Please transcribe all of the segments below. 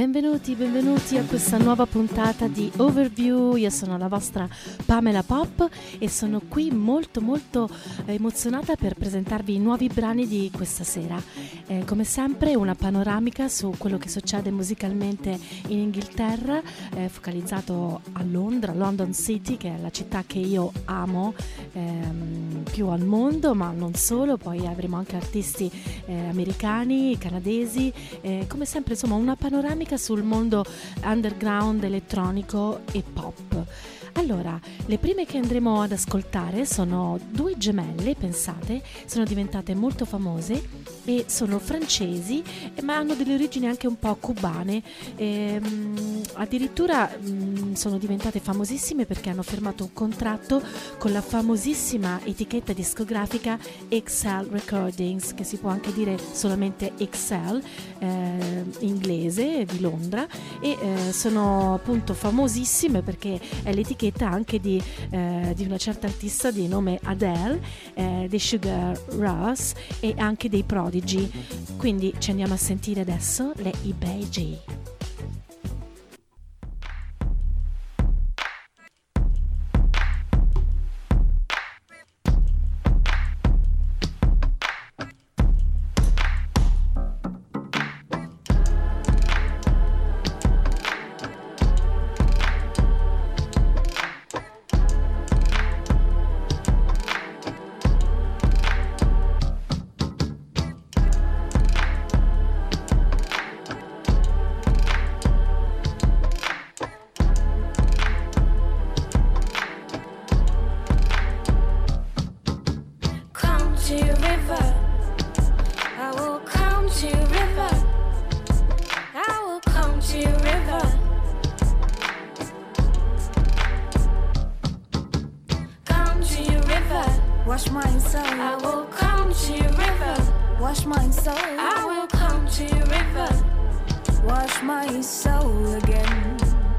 Benvenuti a questa nuova puntata di Overview. Io sono la vostra Pamela Pop e sono qui molto emozionata per presentarvi i nuovi brani di questa sera. Come sempre una panoramica su quello che succede musicalmente in Inghilterra, focalizzato a Londra, London City, che è la città che io amo più al mondo, ma non solo. Poi avremo anche artisti americani, canadesi, come sempre insomma una panoramica sul mondo underground, elettronico e pop. Allora, le prime che andremo ad ascoltare sono due gemelle, pensate, sono diventate molto famose e sono francesi, ma hanno delle origini anche un po' cubane. Addirittura sono diventate famosissime perché hanno firmato un contratto con la famosissima etichetta discografica XL Recordings, che si può anche dire solamente XL, inglese, di Londra, e sono appunto famosissime perché è l'etichetta anche di una certa artista di nome Adele, dei Sugar Rush e anche dei Prodigy. Quindi ci andiamo a sentire adesso le eBay. Wash my soul. I will come to your river. Wash my soul. I will come to your river. Wash my soul again.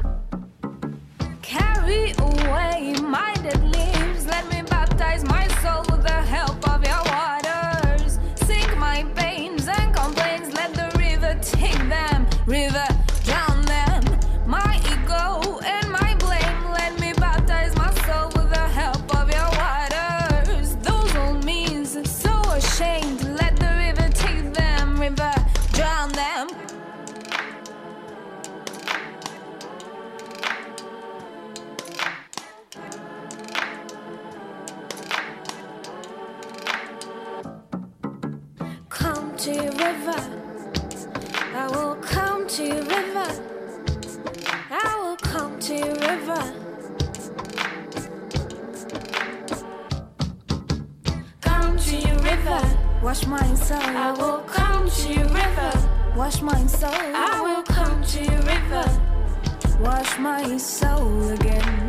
Carry away my dead leaves. Let me baptize my soul with the help of your waters. Sink my pains and complaints. Let the river take them. River, drown them. My ego and my blame. Let me baptize my soul with the help of your waters. Those old means so ashamed. Let the river take them. River, drown them. Come to your river. I will come to your river. I will come to your river. Come to your river. Wash my soul. I will come to your river. Wash my soul. I will come to your river. Wash my soul again.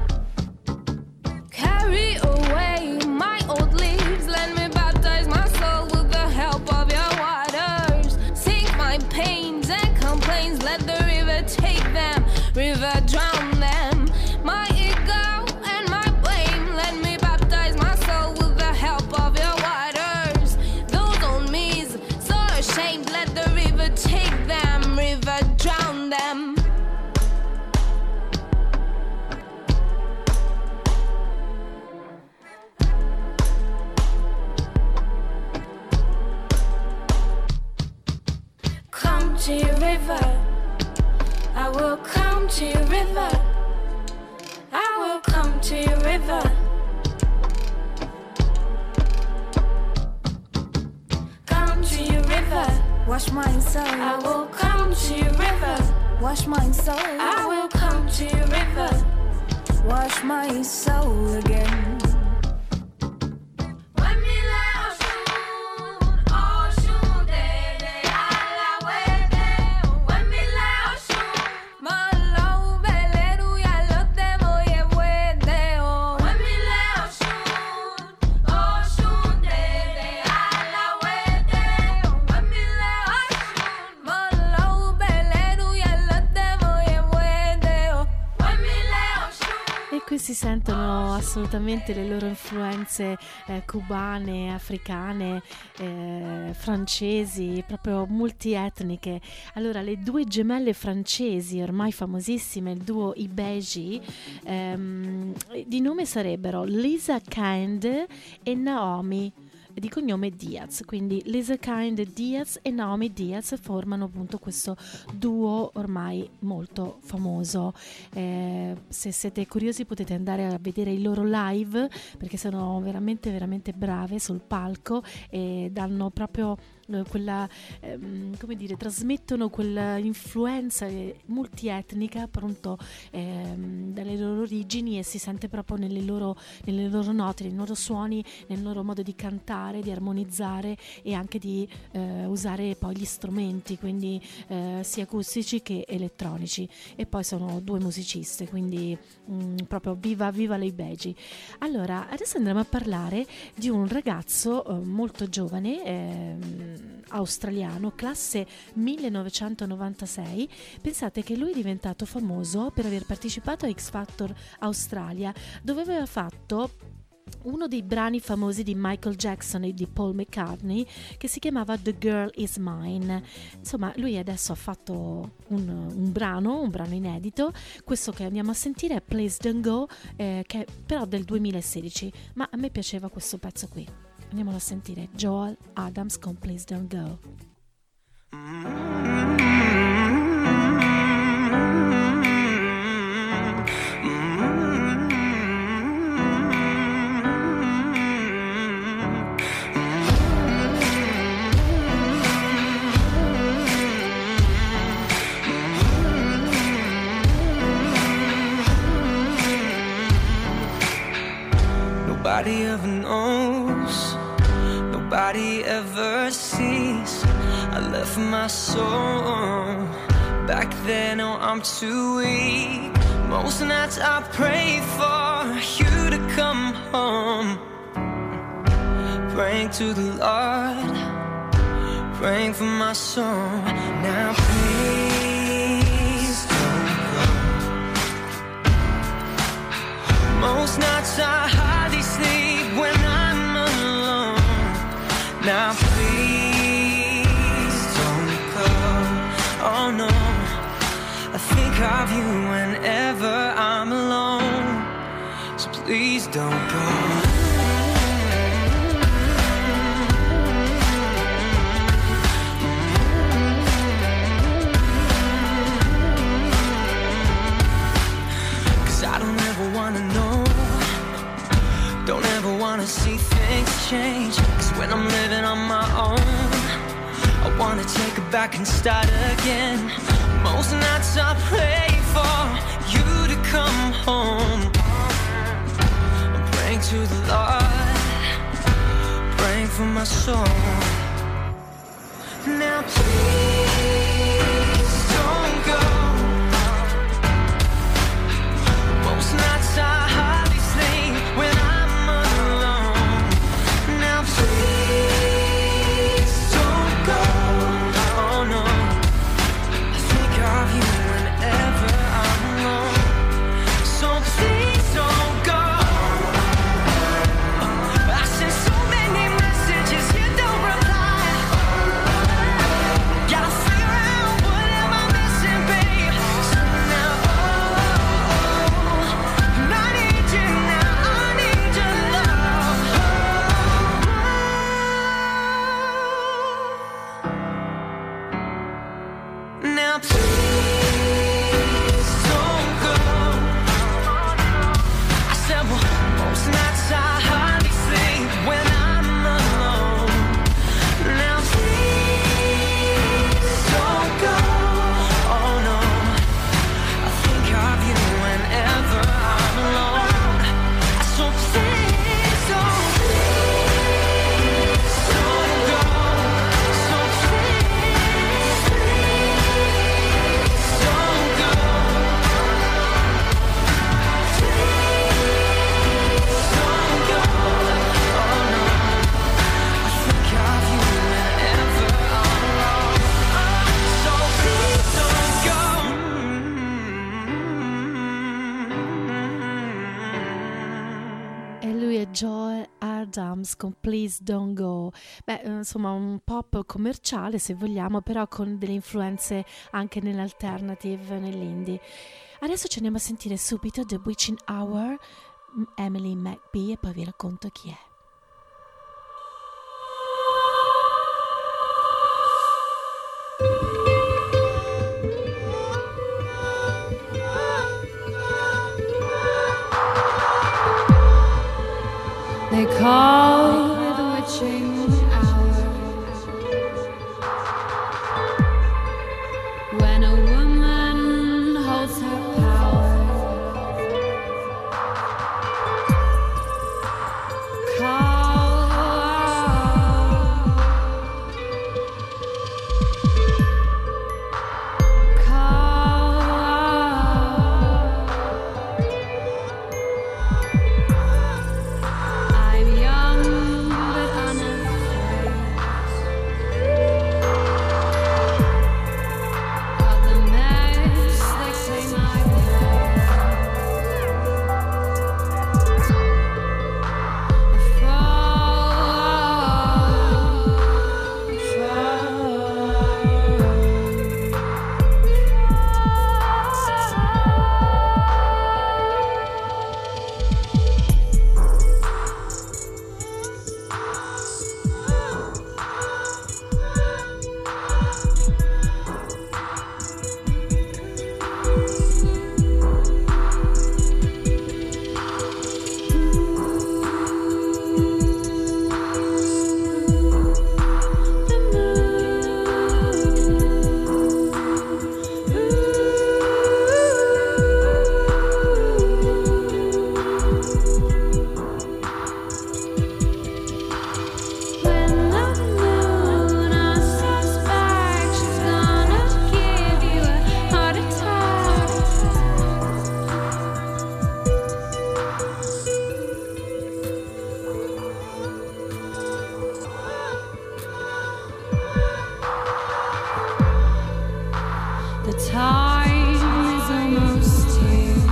Carry away my old leaves. Let me baptize my soul with the help of your waters. Sink my pains and complaints. Let the river take them. River, drown them. My ego and my blame. Let me baptize my soul with the help of your waters. Those old me's so ashamed. Let the river take them. River, drown them. Come to your river. I will come to your river. I will come to your river. Come to your river. Wash my soul. I will come to your river. Wash my soul. I will come to your river. Wash my soul again. sentono assolutamente le loro influenze cubane, africane, francesi, proprio multietniche. Allora, le due gemelle francesi ormai famosissime, il duo I Beji, di nome sarebbero Lisa Kind e Naomi, di cognome Diaz. Quindi Lisa Kind Diaz e Naomi Diaz formano appunto questo duo ormai molto famoso. Se siete curiosi potete andare a vedere i loro live, perché sono veramente veramente brave sul palco e danno proprio quella, come dire, trasmettono quella influenza multietnica appunto dalle loro origini, e si sente proprio nelle loro note, nei loro suoni, nel loro modo di cantare, di armonizzare e anche di usare poi gli strumenti, quindi sia acustici che elettronici. E poi sono due musiciste, quindi proprio viva le Beji. Allora, adesso andremo a parlare di un ragazzo molto giovane, australiano, classe 1996. Pensate che lui è diventato famoso per aver partecipato a X Factor Australia, dove aveva fatto uno dei brani famosi di Michael Jackson e di Paul McCartney, che si chiamava The Girl Is Mine. Insomma, lui adesso ha fatto un brano inedito. Questo che andiamo a sentire è Please Don't Go, che è però del 2016, ma a me piaceva questo pezzo qui. Andiamolo a sentire, Joel Adams con Please Don't Go. Nobody ever knows, nobody ever sees. I left my soul back then, oh I'm too weak. Most nights I pray for you to come home, praying to the Lord, praying for my soul. Now please don't go. Most nights I hardly sleep when I'm alone. Now please don't go. Oh no, I think of you whenever I'm alone. So please don't go. I don't ever wanna know, don't ever wanna see things change. Cause when I'm living on my own, I wanna take it back and start again. Most nights I pray for you to come home. I'm praying to the Lord, praying for my soul. Now please don't go. Most nights I hardly sleep when I'm alone. Now please don't go. Oh no, I think of you whenever I'm alone. So please don't go. I send so many messages, you don't reply. Gotta Adams con Please Don't Go. Beh, insomma, un pop commerciale se vogliamo, però con delle influenze anche nell'alternative, nell'indie. Adesso ci andiamo a sentire subito The Witching Hour, Emily McBee, e poi vi racconto chi è. They call it the witching hour, when a woman holds her power. I'm young but unafraid of the mess they say my time is almost here.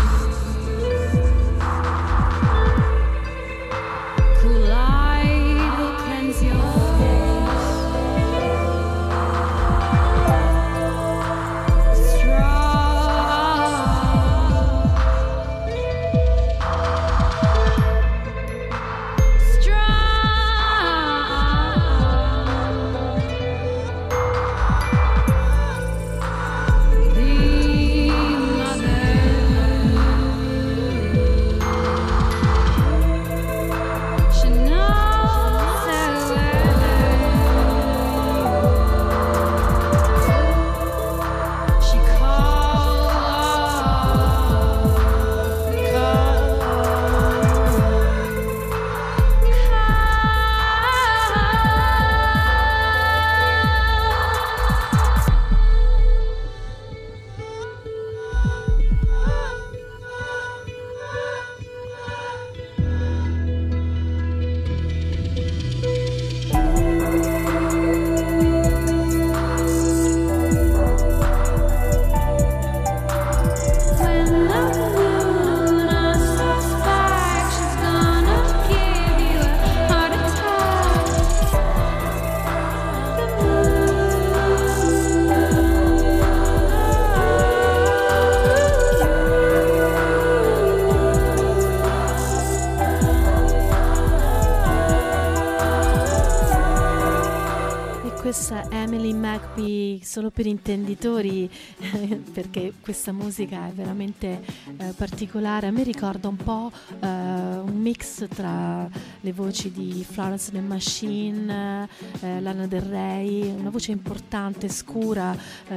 Cool light will cleanse your face. Questa Emily McBee, solo per intenditori, perché questa musica è veramente particolare. A me ricorda un po' un mix tra le voci di Florence and the Machine, Lana Del Rey, una voce importante, scura,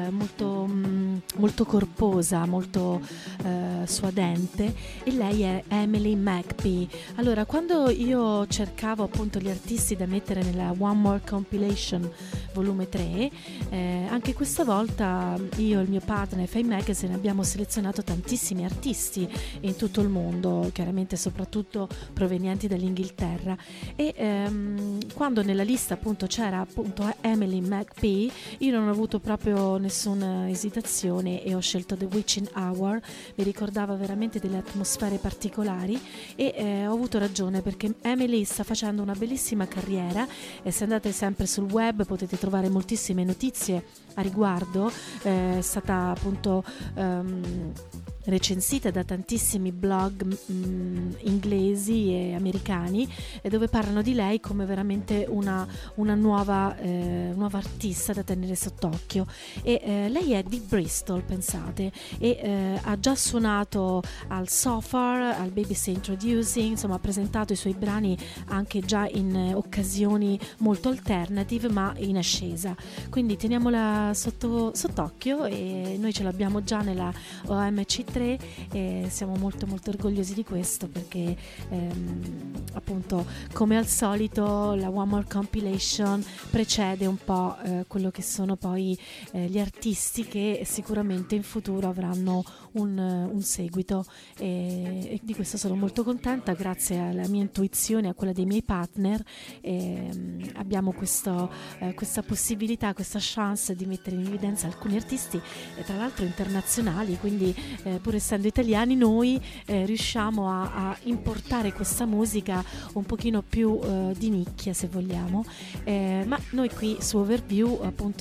molto corposa, molto suadente, e lei è Emily McBee. Allora, quando io cercavo appunto gli artisti da mettere nella One More Compilation volume 3, anche questa volta io e il mio partner Fame Magazine abbiamo selezionato tantissimi artisti in tutto il mondo, chiaramente soprattutto provenienti dall'Inghilterra, e quando nella lista appunto c'era appunto Emily McBee, io non ho avuto proprio nessuna esitazione e ho scelto The Witching Hour. Mi ricordava veramente delle atmosfere particolari e ho avuto ragione, perché Emily sta facendo una bellissima carriera e se andate sempre sul web potete trovare moltissime notizie a riguardo. È stata appunto recensita da tantissimi blog inglesi e americani, dove parlano di lei come veramente una nuova artista da tenere sott'occhio. E lei è di Bristol, pensate, e ha già suonato al So Far, al BBC Introducing, insomma ha presentato i suoi brani anche già in occasioni molto alternative ma in ascesa, quindi sott'occhio, e noi ce l'abbiamo già nella OMC3 e siamo molto molto orgogliosi di questo, perché appunto come al solito la One More Compilation precede un po' quello che sono poi gli artisti che sicuramente in futuro avranno un seguito, e di questo sono molto contenta. Grazie alla mia intuizione e a quella dei miei partner abbiamo questa possibilità, questa chance di mettere in evidenza alcuni artisti tra l'altro internazionali, quindi pur essendo italiani noi riusciamo a importare questa musica un pochino più di nicchia, se vogliamo, ma noi qui su Overview appunto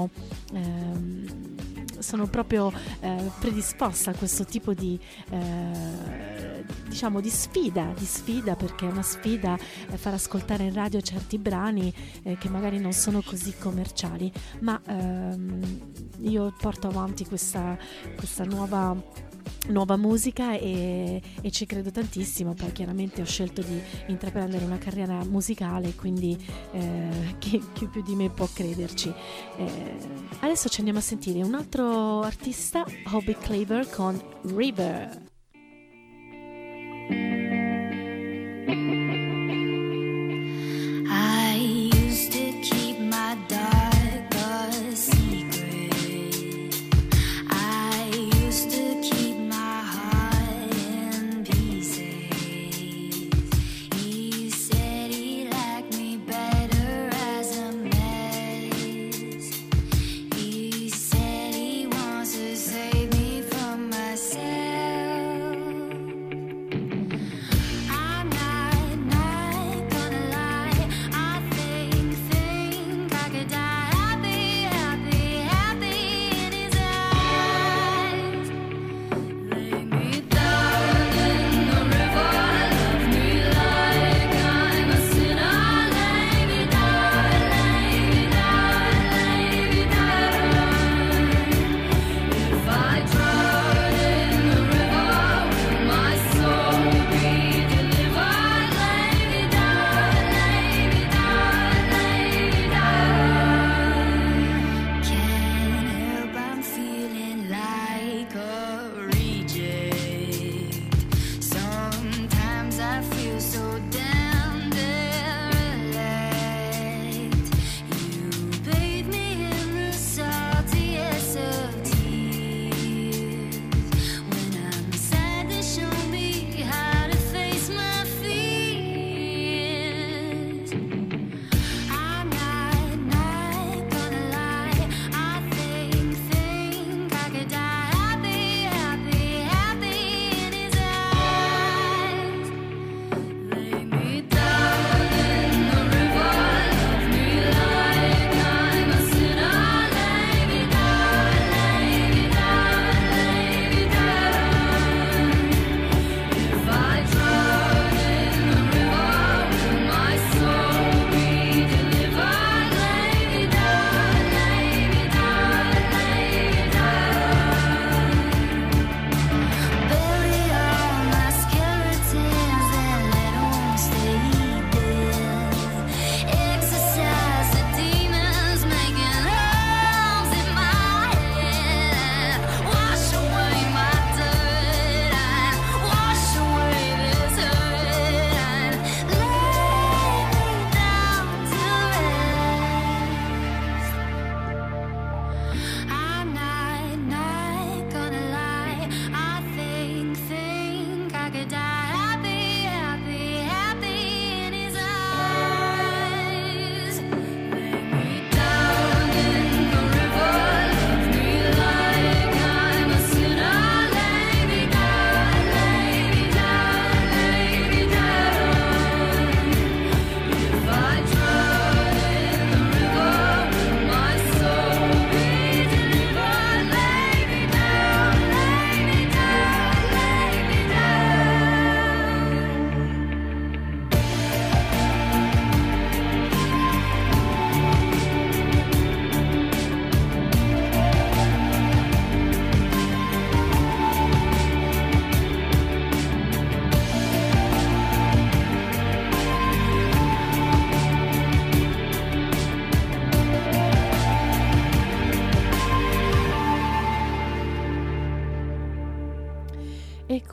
sono proprio predisposta a questo tipo di diciamo di sfida, perché è una sfida far ascoltare in radio certi brani che magari non sono così commerciali, ma io porto avanti questa nuova musica e ci credo tantissimo. Poi chiaramente ho scelto di intraprendere una carriera musicale, quindi chi più di me può crederci. Adesso ci andiamo a sentire un altro artista, Hobie Cleaver con River. I used to keep my dark a secret. I used to keep my heart in pieces. He said he liked me better as a mess. He said he wants to save me from myself.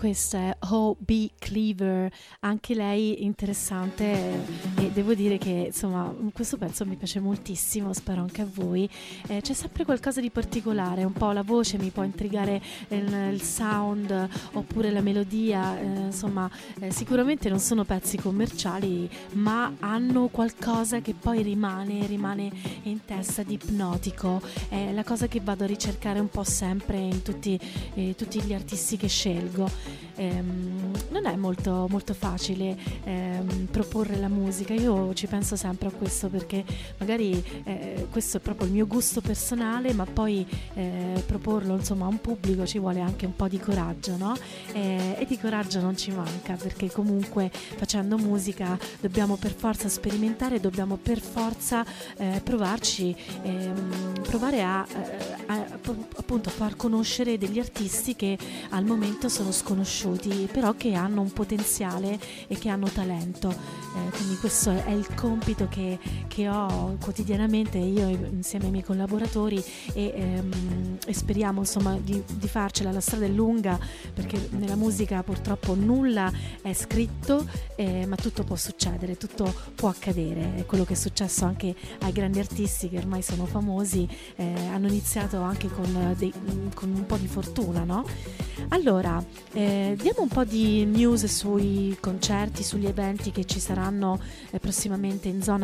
Questa è O.B. Cleaver, anche lei interessante, e devo dire che insomma questo pezzo mi piace moltissimo, spero anche a voi. C'è sempre qualcosa di particolare, un po' la voce mi può intrigare, il sound oppure la melodia, insomma sicuramente non sono pezzi commerciali, ma hanno qualcosa che poi rimane in testa, di ipnotico. È la cosa che vado a ricercare un po' sempre in tutti gli artisti che scelgo. Non è molto, molto facile proporre la musica, io ci penso sempre a questo, perché magari questo è proprio il mio gusto personale, ma poi proporlo insomma a un pubblico ci vuole anche un po' di coraggio, no? E di coraggio non ci manca, perché comunque facendo musica dobbiamo per forza sperimentare, dobbiamo per forza provarci, provare a appunto far conoscere degli artisti che al momento sono sconosciuti, però che hanno un potenziale e che hanno talento. Quindi questo è il compito che ho quotidianamente io insieme ai miei collaboratori, e speriamo insomma di farcela. La strada è lunga, perché nella musica purtroppo nulla è scritto, ma tutto può succedere, tutto può accadere. È quello che è successo anche ai grandi artisti che ormai sono famosi, hanno iniziato anche con un po' di fortuna, no? Allora, diamo un po' di news sui concerti, sugli eventi che ci saranno prossimamente in zona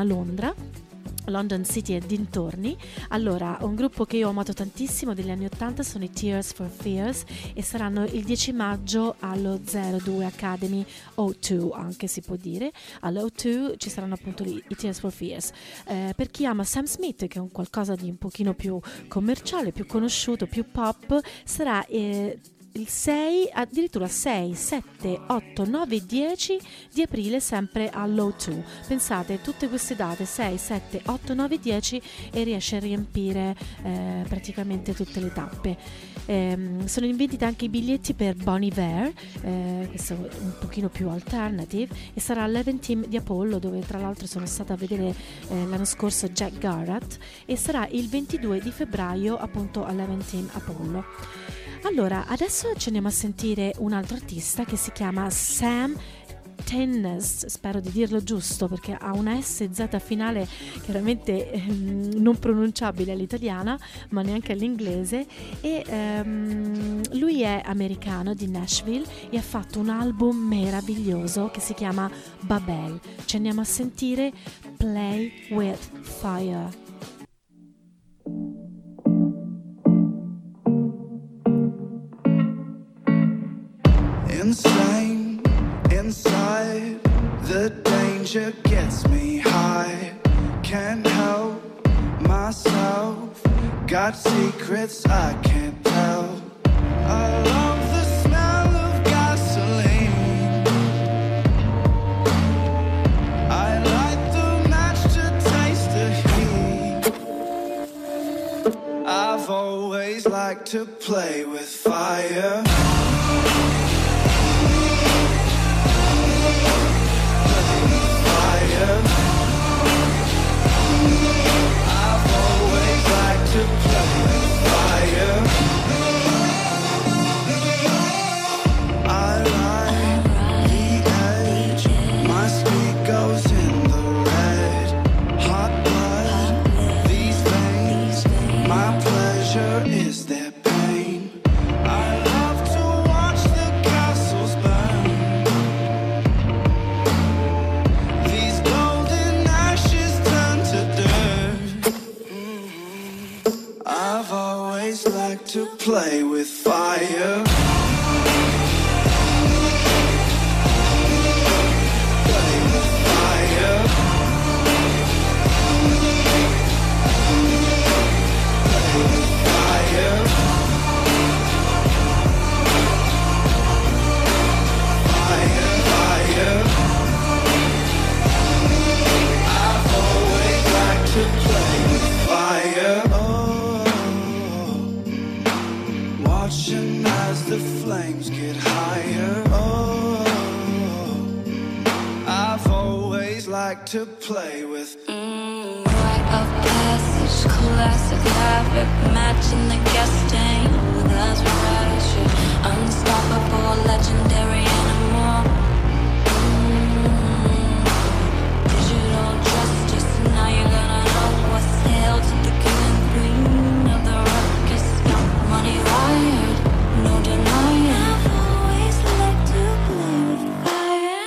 London City e dintorni. Allora, un gruppo che io ho amato tantissimo degli anni 80 sono i Tears for Fears, e saranno il 10 maggio allo 02 Academy O2, anche si può dire. All'O2 ci saranno appunto i Tears for Fears. Per chi ama Sam Smith, che è un qualcosa di un pochino più commerciale, più conosciuto, più pop, sarà il 6, addirittura 6, 7, 8, 9, 10 di aprile, sempre all'O2. Pensate, tutte queste date 6, 7, 8, 9, 10 e riesce a riempire praticamente tutte le tappe. Sono in vendita anche i biglietti per Bon Iver, questo è un pochino più alternative, e sarà all'11 Team di Apollo, dove tra l'altro sono stata a vedere l'anno scorso Jack Garratt, e sarà il 22 di febbraio appunto all'11 Team Apollo. Allora, adesso ci andiamo a sentire un altro artista che si chiama Sam Tennis, spero di dirlo giusto perché ha una SZ finale chiaramente non pronunciabile all'italiana, ma neanche all'inglese, e lui è americano, di Nashville, e ha fatto un album meraviglioso che si chiama Babel. Ci andiamo a sentire Play with Fire. Insane, inside, the danger gets me high. Can't help myself, got secrets I can't tell. I love the smell of gasoline, I light the match to taste the heat. I've always liked to play with fire. I've always liked to play with fire. I ride the edge, my speed goes in the red. Hot blood, these veins, my pleasure is their pain. I love to watch the castles burn. These golden ashes turn to dirt. I've always liked to play with fire. Play with fire. Play with fire. Fire, fire. I've always liked to play with fire. Oh, watching as the flames get higher. Oh, I've always liked to play with. Rite of passage, classic habit, matching the gas stain. Oh, that's where I should unstoppable, legendary animal. Digital justice, now you're gonna know what's hail to the king and queen of the ruckus. Young money wired, no denying. I've always liked to play with fire.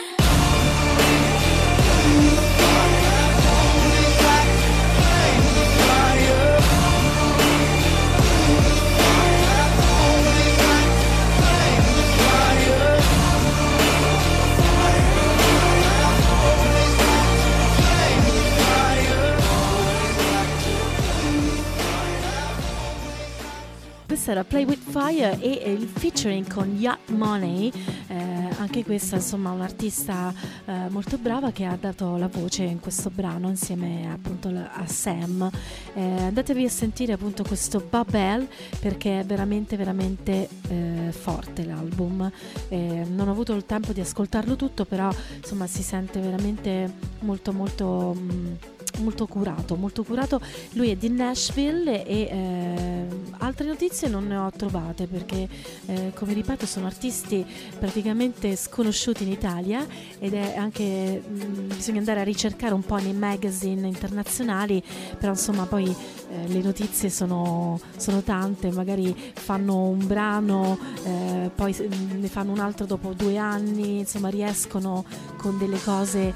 Questa era Play With Fire e il featuring con Yacht Money, anche questa insomma un'artista molto brava che ha dato la voce in questo brano insieme appunto a Sam. Andatevi a sentire appunto questo Babel perché è veramente veramente forte l'album. Non ho avuto il tempo di ascoltarlo tutto, però insomma si sente veramente molto molto molto curato. Lui è di Nashville e altre notizie non ne ho trovate perché come ripeto sono artisti praticamente sconosciuti in Italia ed è anche bisogna andare a ricercare un po' nei magazine internazionali, però insomma poi le notizie sono tante, magari fanno un brano poi ne fanno un altro dopo 2 anni, insomma riescono con delle cose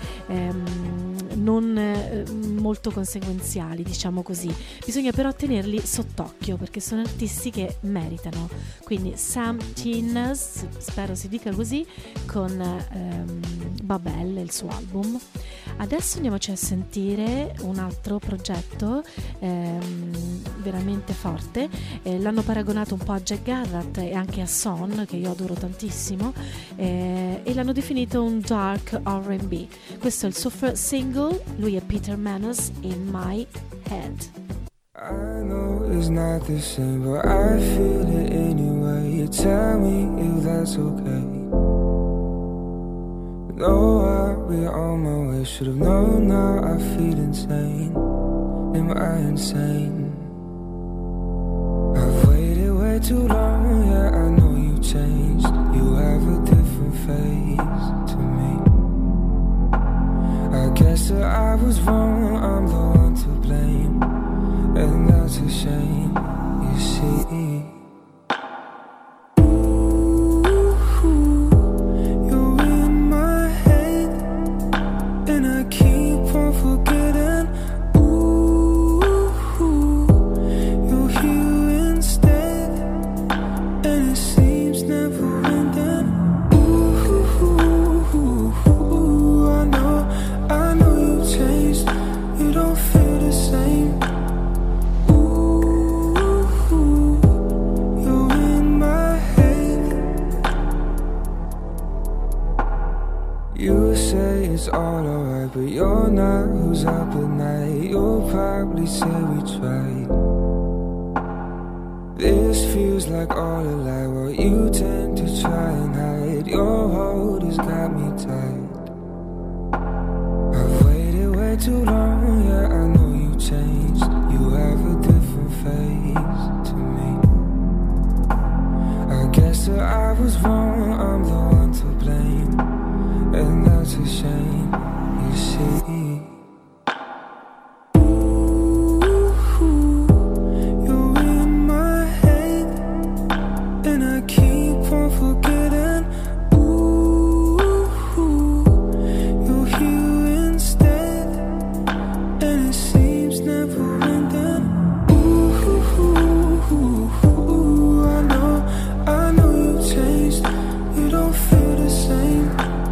non molto conseguenziali, diciamo così. Bisogna però tenerli sott'occhio perché sono artisti che meritano. Quindi Sam Tinners, spero si dica così, con Babel, il suo album. Adesso andiamoci a sentire un altro progetto veramente forte. L'hanno paragonato un po' a Jack Garratt e anche a Son, che io adoro tantissimo, e l'hanno definito un dark R&B. Questo è il suo first single, lui è Peter Manos, In My Head. I know it's not the same, but I feel it anyway. You tell me if that's okay. No, I'll be on my way. Should've known now I feel insane. Am I insane? I've waited way too long, yeah, I know you changed. You have a different face to me. I guess that I was wrong, I'm the one to blame. And that's a shame, you see. You're in my head, and I keep on forgetting. You're here instead, and it seems never ending. I know you changed, you don't feel the same. You say it's all alright, but you're not who's up at night. You'll probably say we tried. This feels like all a lie, while you tend to try and hide. Your hold has got me tight. I've waited way too long, yeah, I know you changed. You have a different face to me. I guess that I was wrong, I'm the one to blame. And that's a shame, you see. You're in my head, and I keep on forgetting. You're here instead, and it seems never ending. I know you changed, you don't feel the same.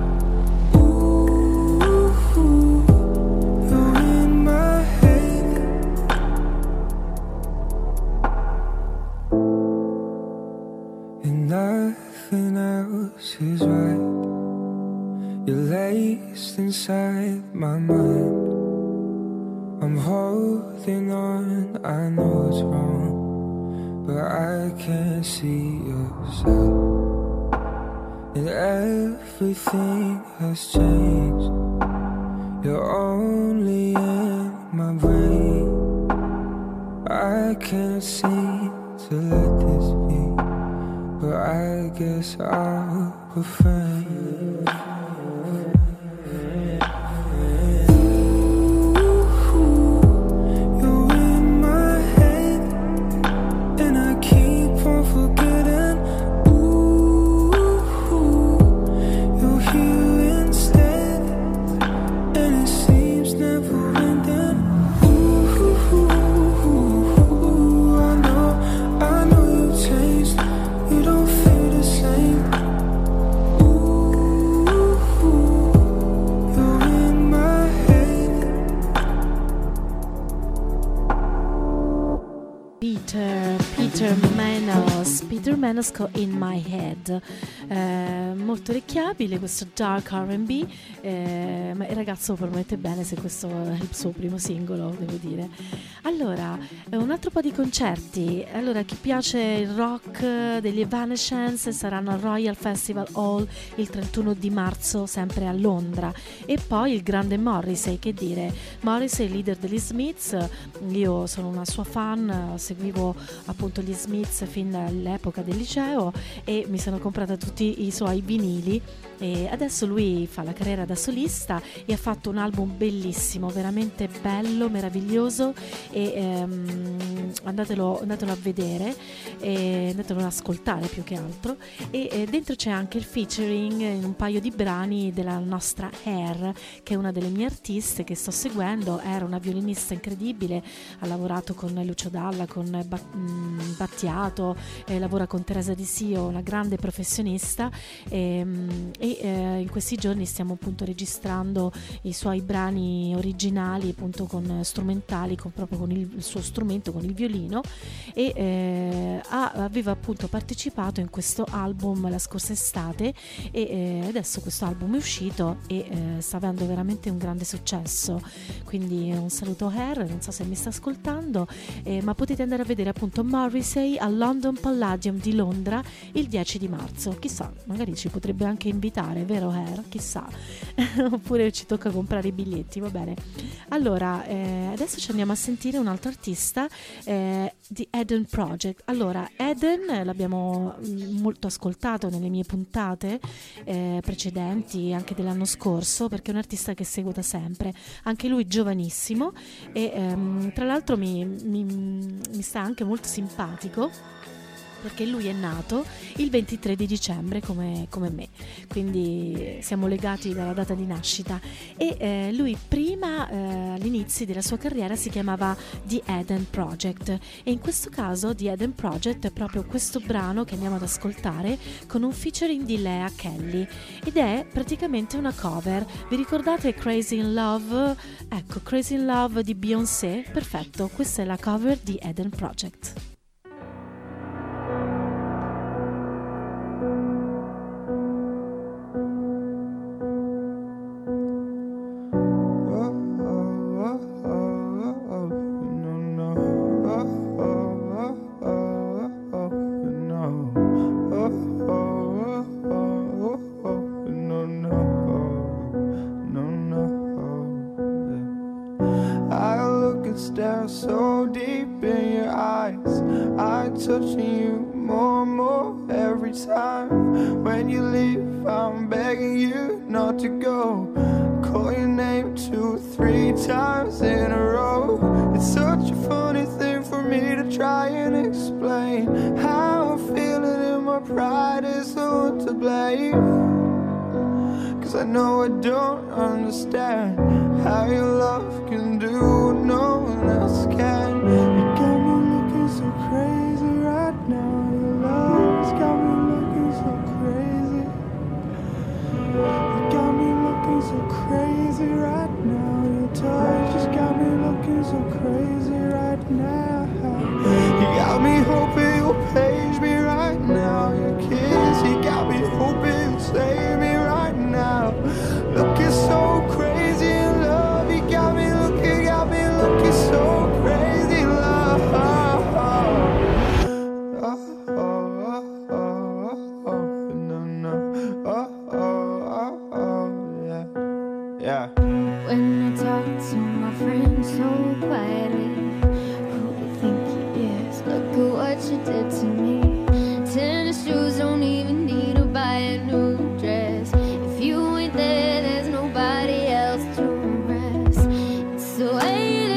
Nothing else is right. You're laced inside my mind. I'm holding on, I know it's wrong, but I can't see yourself. And everything has changed. You're only in my brain. I can't seem to let this be, but I guess I'll befriend. You're in my head, and I keep on forgetting. You're here instead, and it seems never ending. I know you changed. You don't feel the same. You're in my head. Peter Manos con In My Head. Molto orecchiabile questo dark R&B, ma il ragazzo promette bene, se questo è il suo primo singolo, devo dire. Allora, un altro po' di concerti. Allora, chi piace il rock degli Evanescence saranno al Royal Festival Hall il 31 di marzo, sempre a Londra. E poi il grande Morrissey, che dire, Morrissey, leader degli Smiths. Io sono una sua fan, seguivo appunto gli Smiths fin dall'epoca del liceo e mi sono comprata tutti i suoi vinili, e adesso lui fa la carriera da solista e ha fatto un album bellissimo, veramente bello, meraviglioso, e andatelo a vedere, andatelo ad ascoltare più che altro, e dentro c'è anche il featuring in un paio di brani della nostra Hair, che è una delle mie artiste che sto seguendo. Era una violinista incredibile, ha lavorato con Lucio Dalla, con Battiato, lavora con Teresa Di Sio, una grande professionista, e in questi giorni stiamo appunto registrando i suoi brani originali, appunto con strumentali, proprio con il suo strumento, con il violino, e aveva appunto partecipato in questo album la scorsa estate, e adesso questo album è uscito e sta avendo veramente un grande successo. Quindi un saluto Hair, non so se mi sta ascoltando, ma potete andare a vedere appunto Morrissey al London Palladium di Londra il 10 di marzo. Chissà, magari ci potrebbe anche invitare, vero Hair? Chissà. Oppure ci tocca comprare i biglietti, va bene. Allora, adesso ci andiamo a sentire un altro artista, di Eden Project. Allora, Eden l'abbiamo molto ascoltato nelle mie puntate precedenti, anche dell'anno scorso, perché è un artista che seguo da sempre, anche lui giovanissimo, e tra l'altro mi sta anche molto simpatico, perché lui è nato il 23 di dicembre come me, quindi siamo legati dalla data di nascita. E lui prima, all'inizio della sua carriera, si chiamava The Eden Project, e in questo caso The Eden Project è proprio questo brano che andiamo ad ascoltare, con un featuring di Lea Kelly, ed è praticamente una cover. Vi ricordate Crazy in Love? Ecco, Crazy in Love di Beyoncé, perfetto, questa è la cover di Eden Project. So deep in your eyes, I'm touching you more and more every time. When you leave, I'm begging you not to go. Call your name 2 or 3 times in a row. It's such a funny thing for me to try and explain how I'm feeling, and my pride is the one to blame. 'Cause I know I don't understand how your love can do what no one else can. You got me looking so crazy right now. Your love's got me looking so crazy. You got me looking so crazy right now. Your touch just got me looking so crazy right now. You got me hoping you'll page me right now. Your kiss, you got me hoping you'll save me right now. Looking so crazy in love. You got me looking so crazy in love. Yeah. When I talk to my friends so quietly, who do you think he is? Look at what you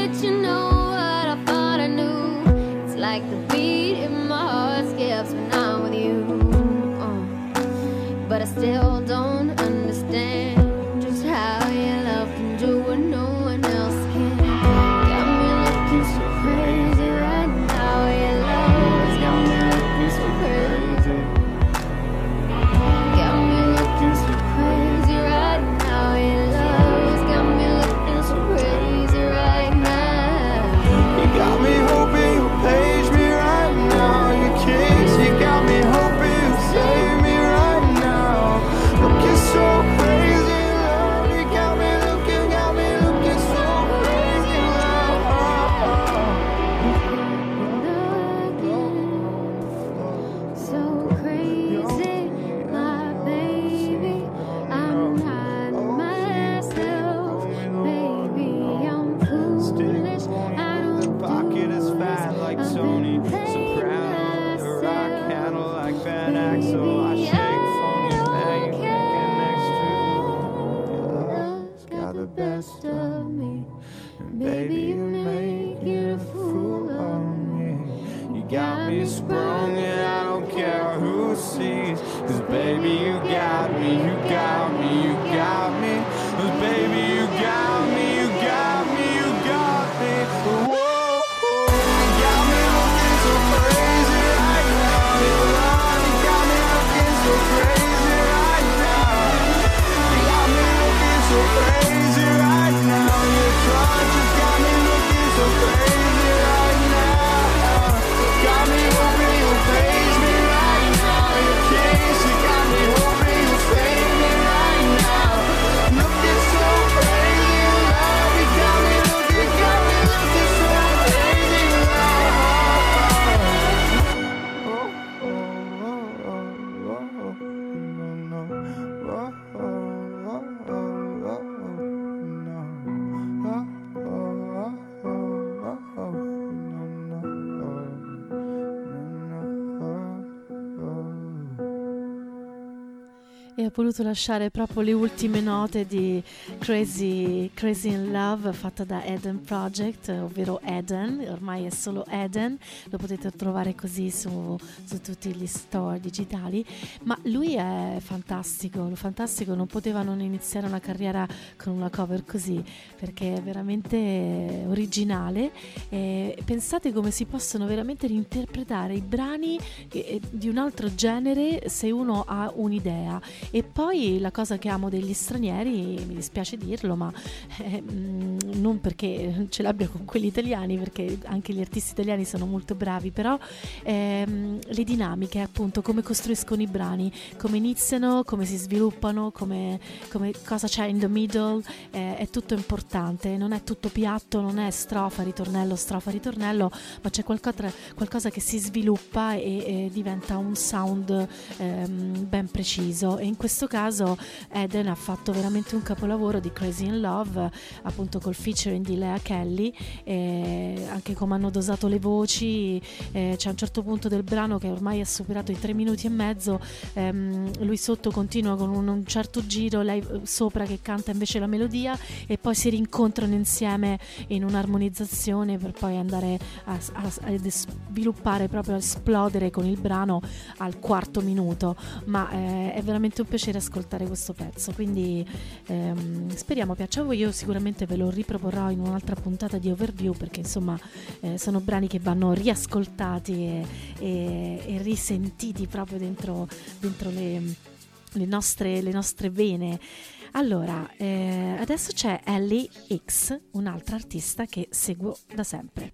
let you know what I thought I knew. It's like the beat in my heart skips when I'm with you. But I still don't understand just how your love can do what no one else can. Got me looking so crazy right now. Your love's got me looking so crazy. Got me looking so crazy right now. Your love's got me looking so crazy right now. You got me hoping you'll page me right now. You kiss, you got me hoping you'll save me right now. Looking so crazy, love. You got me looking so crazy, love. So crazy, my baby. I'm not myself, baby. I'm foolish. I don't Pocket is fat like Tony Soprano. The rock handle like Van Axel. I shake phony pain, thinking next to you. Your love's got the best of me. And baby, you make it a fool of me. You got me sprung and I don't care who sees. 'Cause baby, you got me, you got me, you got me. 'Cause baby, you got me, you got me, you got me. Whoa. You got me looking so crazy right now. Your love, you got me looking so crazy right now. You got me looking so crazy right now. Your touch has got me looking so crazy right now. Got me hoping you'll page me right now. Your kiss, you got me hoping you'll save me right now. Looking so crazy, love. You got me looking so crazy, E ho voluto lasciare proprio le ultime note di Crazy in Love, fatta da Eden Project, ovvero Eden, ormai è solo Eden, lo potete trovare così su tutti gli store digitali, ma lui è fantastico, non poteva non iniziare una carriera con una cover così, perché è veramente originale. Pensate come si possono veramente reinterpretare i brani di un altro genere se uno ha un'idea. E poi la cosa che amo degli stranieri, mi dispiace dirlo, ma non perché ce l'abbia con quelli italiani, perché anche gli artisti italiani sono molto bravi, però le dinamiche, appunto, come costruiscono i brani, come iniziano, come si sviluppano, come cosa c'è in the middle, è tutto importante, non è tutto piatto, non è strofa, ritornello, ma c'è qualcosa che si sviluppa e diventa un sound ben preciso. E in questo caso Eden ha fatto veramente un capolavoro di Crazy in Love, appunto col featuring di Lea Kelly, anche come hanno dosato le voci. C'è un certo punto del brano che ormai ha superato i 3 minuti e mezzo, lui sotto continua con un certo giro, lei sopra che canta invece la melodia, e poi si rincontrano insieme in un'armonizzazione per poi andare a sviluppare, proprio a esplodere con il brano al 4° minuto. Ma è veramente un piacere ascoltare questo pezzo, quindi speriamo piaccia a voi. Io sicuramente ve lo riproporrò in un'altra puntata di Overview, perché insomma sono brani che vanno riascoltati e risentiti proprio dentro le nostre vene. Allora, adesso c'è Ellie X, un'altra artista che seguo da sempre.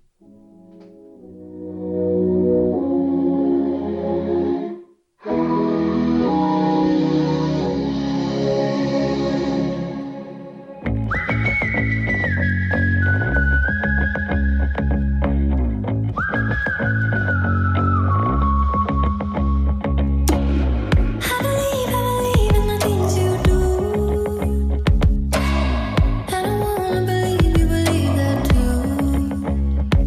And I wanna believe you believe that too.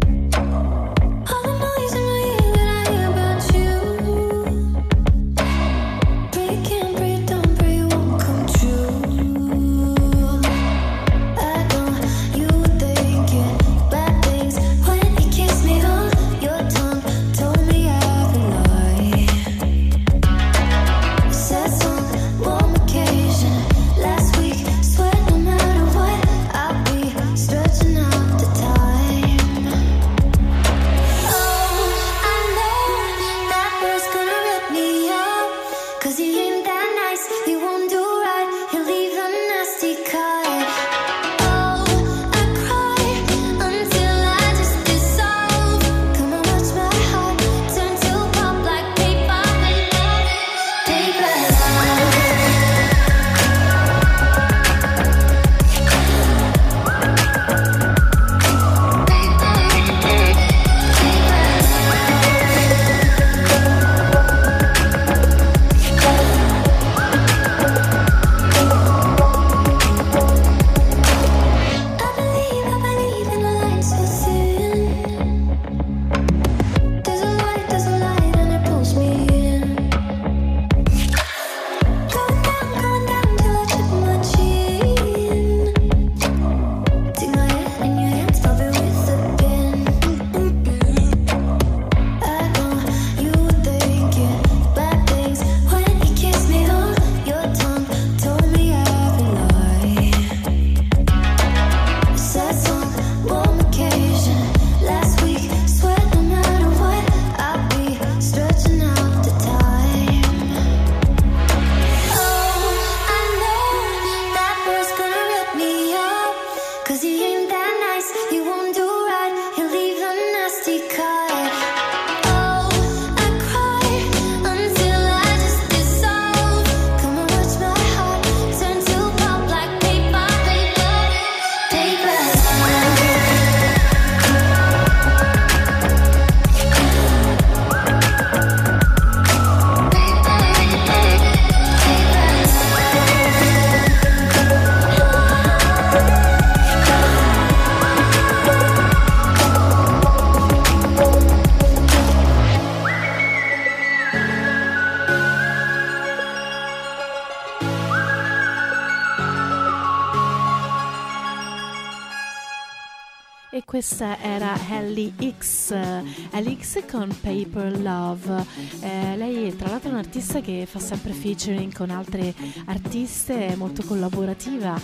questa era Ellie X con Paper Love. Lei tra l'altro è un'artista che fa sempre featuring con altre artiste, è molto collaborativa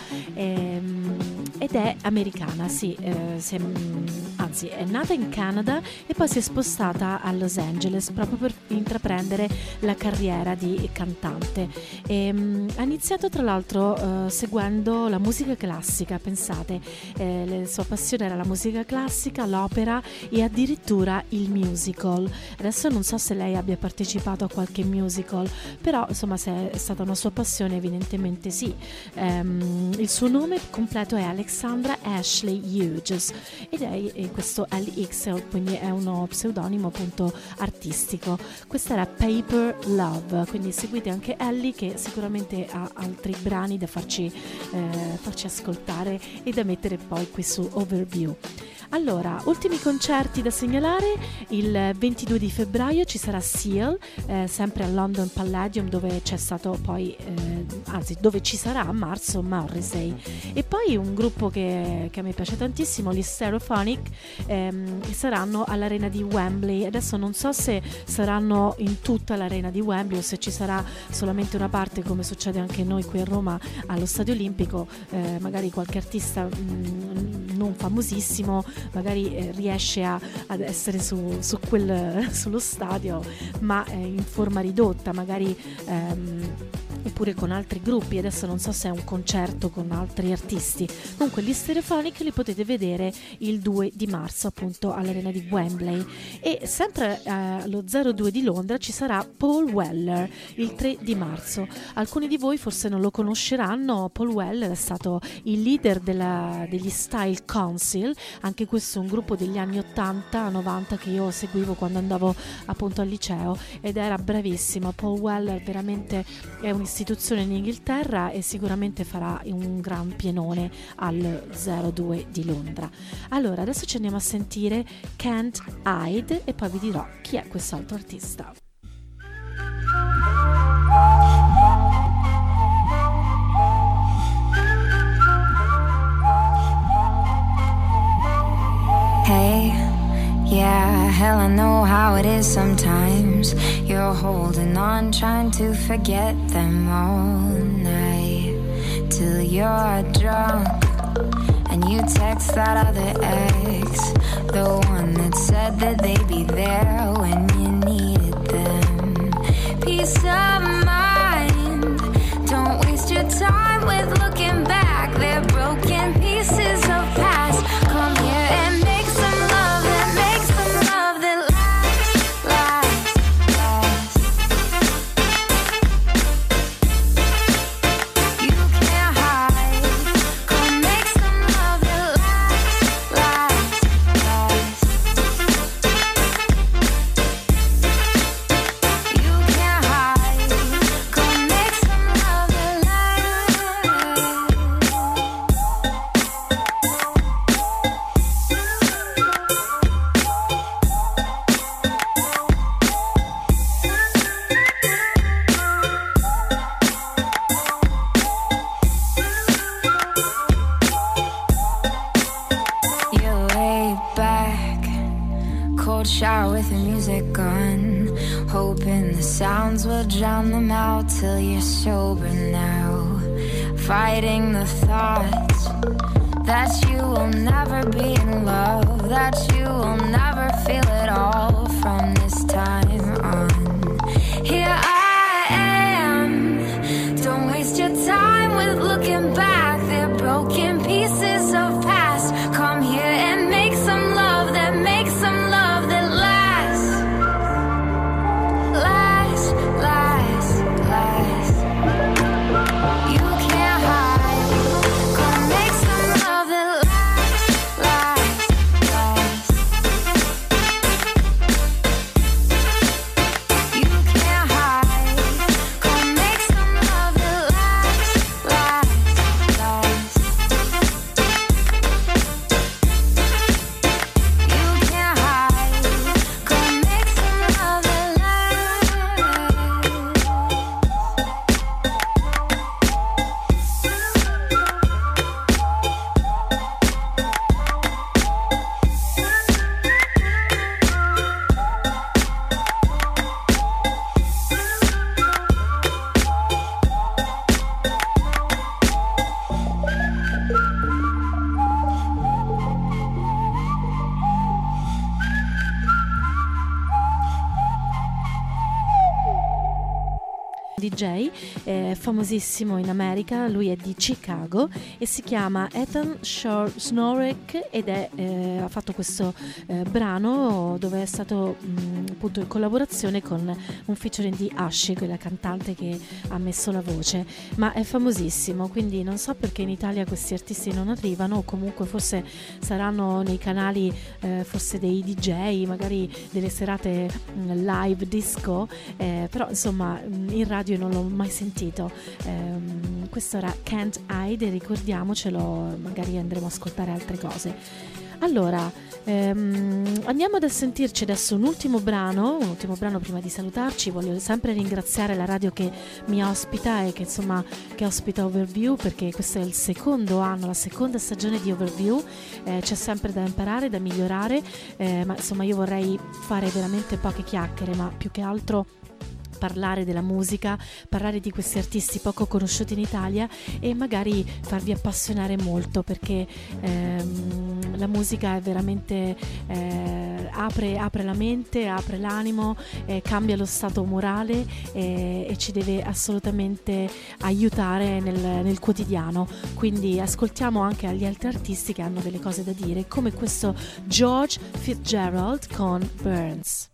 ed è americana, sì, anzi è nata in Canada e poi si è spostata a Los Angeles proprio per intraprendere la carriera di cantante. Ha iniziato tra l'altro seguendo la musica classica, pensate, la sua passione era la musica classica, l'opera e addirittura il musical. Adesso non so se lei abbia partecipato a qualche musical, però insomma se è stata una sua passione evidentemente sì. Il suo nome completo è Alexandra Ashley Hughes ed è questo LX, quindi è uno pseudonimo appunto artistico. Questa era Paper Love, quindi seguite anche Ellie che sicuramente ha altri brani da farci ascoltare e da mettere poi qui su Overview. Allora, ultimi concerti da segnalare: il 22 di febbraio ci sarà Seal, sempre al London Palladium, dove c'è stato poi, dove ci sarà a marzo Morrissey. E poi un gruppo che a me piace tantissimo, gli Stereophonic, saranno all'arena di Wembley. Adesso non so se saranno in tutta l'arena di Wembley o se ci sarà solamente una parte, come succede anche noi qui a Roma allo Stadio Olimpico. Magari qualche artista non famosissimo magari riesce ad essere sullo stadio, ma in forma ridotta, magari oppure con altri gruppi. Adesso non so se è un concerto con altri artisti. Comunque gli Stereophonic li potete vedere il 2 di marzo appunto all'arena di Wembley. E sempre allo 02 di Londra ci sarà Paul Weller il 3 di marzo. Alcuni di voi forse non lo conosceranno. Paul Weller è stato il leader degli Style Council, anche questo è un gruppo degli anni 80-90 che io seguivo quando andavo appunto al liceo, ed era bravissimo. Paul Weller veramente è un'istituzione in Inghilterra e sicuramente farà un gran pienone al 02 di Londra. Allora adesso ci andiamo a sentire Can't Hide e poi vi dirò chi è quest'altro artista. Hey, yeah, hell I know how it is sometimes. You're holding on, trying to forget them all night, till you're drunk and you text that other ex, the one that said that they'd be there when you needed them. Peace of mind, don't waste your time with looking back. They're broken pieces of past. Come here and make some love that makes some love that lasts, lasts, lasts. You can't hide. Come make some love that lasts, lasts, lasts. You can't hide. Come make some love that lasts. You're way back, cold shower with the music on, hoping the sounds will drown them out till you're sober now, fighting the thoughts that you will never be in love, that you will never feel it all from this time on. Here I am, don't waste your time with looking back. They're broken pieces of past. Come here and make some love that makes some love that lasts, lasts, lasts, lasts. You can't hide. Come make some love that lasts, lasts, lasts. DJ famosissimo in America. Lui è di Chicago e si chiama Ethan Snorek ed ha fatto questo brano dove è stato appunto in collaborazione con un featuring di Ashi, quella cantante che ha messo la voce, ma è famosissimo, quindi non so perché in Italia questi artisti non arrivano, o comunque forse saranno nei canali forse dei DJ, magari delle serate live disco, però insomma in radio non l'ho mai sentito. Questo era Can't Hide, ricordiamocelo, magari andremo a ascoltare altre cose. Allora andiamo ad sentirci adesso un ultimo brano prima di salutarci. Voglio sempre ringraziare la radio che mi ospita e che insomma che ospita Overview, perché questo è il secondo anno, la seconda stagione di Overview. C'è sempre da imparare, da migliorare, ma insomma io vorrei fare veramente poche chiacchiere, ma più che altro parlare della musica, parlare di questi artisti poco conosciuti in Italia e magari farvi appassionare molto, perché la musica è veramente apre la mente, apre l'animo, cambia lo stato morale e ci deve assolutamente aiutare nel quotidiano. Quindi ascoltiamo anche agli altri artisti che hanno delle cose da dire, come questo George Fitzgerald con Burns.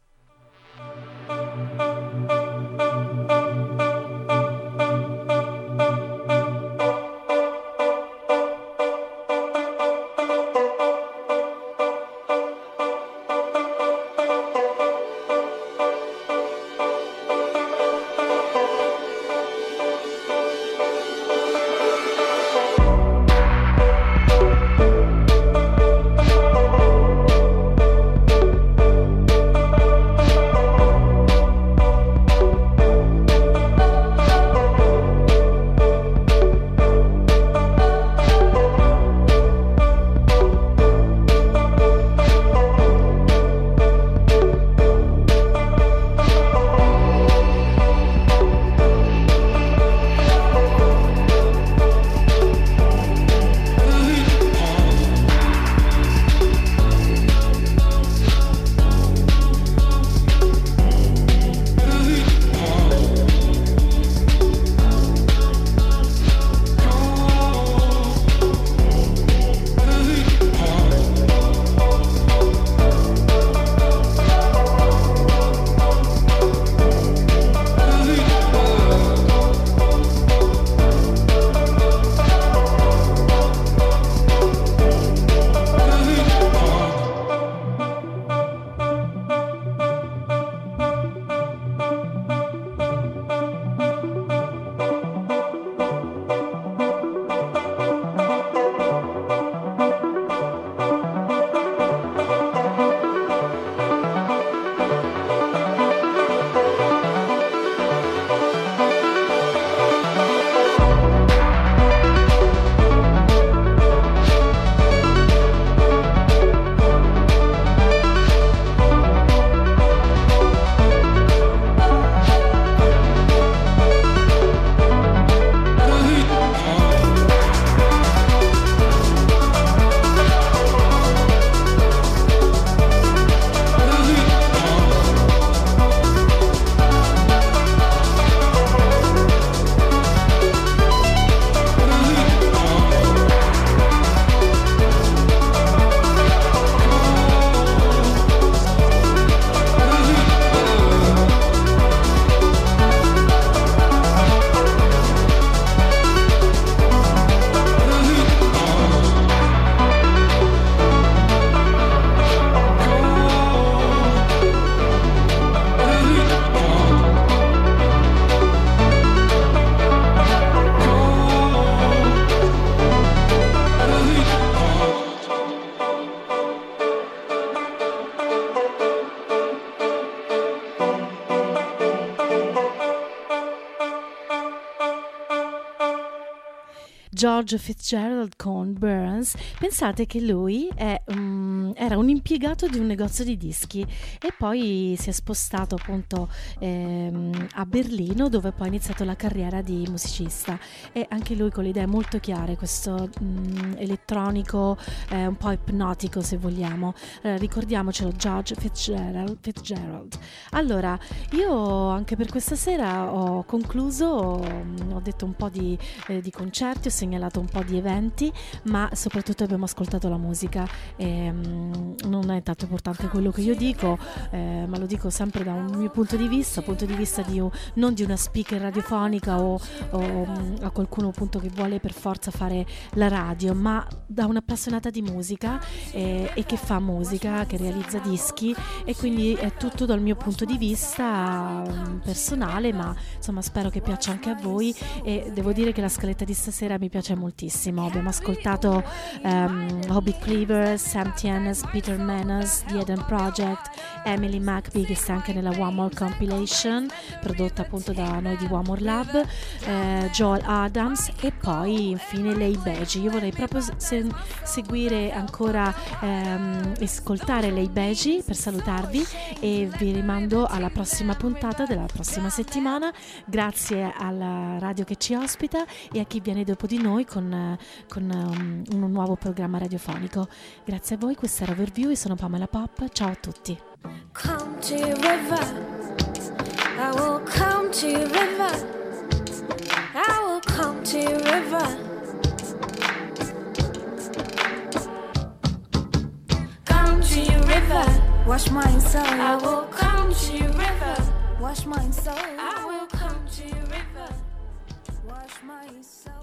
George Fitzgerald con Burns. Pensate che lui è era un impiegato di un negozio di dischi e poi si è spostato appunto a Berlino, dove poi ha iniziato la carriera di musicista, e anche lui con le idee molto chiare, questo elettronico un po' ipnotico, se vogliamo. Ricordiamocelo, George Fitzgerald. Allora, io anche per questa sera ho concluso, ho detto un po' di concerti, ho segnalato un po' di eventi, ma soprattutto abbiamo ascoltato la musica. Non è tanto importante quello che io dico, ma lo dico sempre da un mio punto di vista non di una speaker radiofonica o a qualcuno appunto che vuole per forza fare la radio, ma da un'appassionata di musica e che fa musica, che realizza dischi, e quindi è tutto dal mio punto di vista personale, ma insomma spero che piaccia anche a voi, e devo dire che la scaletta di stasera mi piace moltissimo. Abbiamo ascoltato Hobby Cleaver, Sam Tienes, Peter Menas, The Eden Project, Emily McBee, che sta anche nella One More Compilation prodotta appunto da noi di One More Lab, Joel Adams, e poi infine Lei Beji. Io vorrei proprio seguire ancora ascoltare Lei Beji per salutarvi, e vi rimando alla prossima puntata della prossima settimana. Grazie alla radio che ci ospita e a chi viene dopo di noi con un nuovo programma radiofonico. Grazie a voi, questa era Overview e sono Pamela Pop. Ciao a tutti. Come to your river, I will come to your river, I will come to your river. Come to your river, wash my soul. I will come to your river, wash my soul. I will come to your river, wash my soul.